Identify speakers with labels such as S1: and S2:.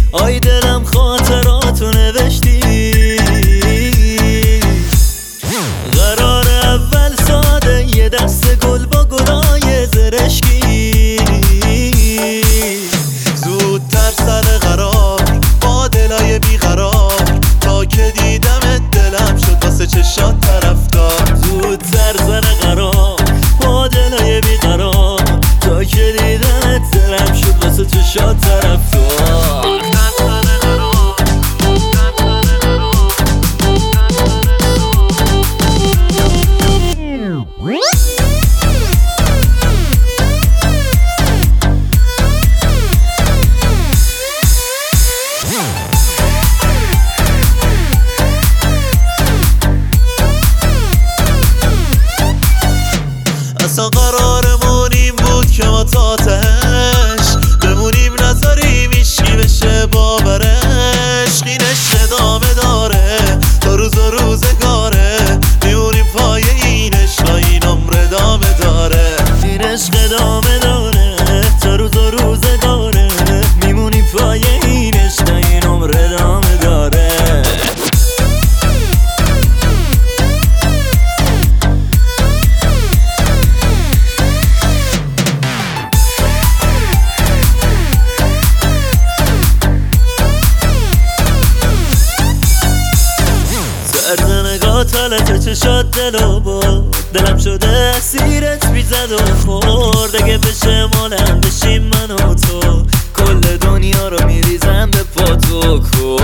S1: آی دلم خاطراتو نوشتی. قرار اول ساده یه دست گل با گلای زرشکی،
S2: زودتر سر قرار با دلای بیقرار، تا که دیدمت دلم شد واسه چشات طرفدار.
S1: زودتر سر قرار با دلای بیقرار، تا که دیدمت دلم شد واسه چشات طرفدار.
S2: اصلا قرارمون این بود که ما تا تهش بمونیم، نذاریم ایشکی بشه باورش. این عشق ادامه داره تا روز و روزگاره، میمونیم پای این عشق، این عمر ادامه داره.
S1: این عشق ادامه داره تا روز و روزگاره، میمونیم پای این عشق، این عمر ادامه داره. طرز نگاه حالت چشات دلو بود، دلم شده اسیرت بیزد و خورد. اگه بشه مالم بشیم من و تو، کل دنیا رو میریزم به پا تو.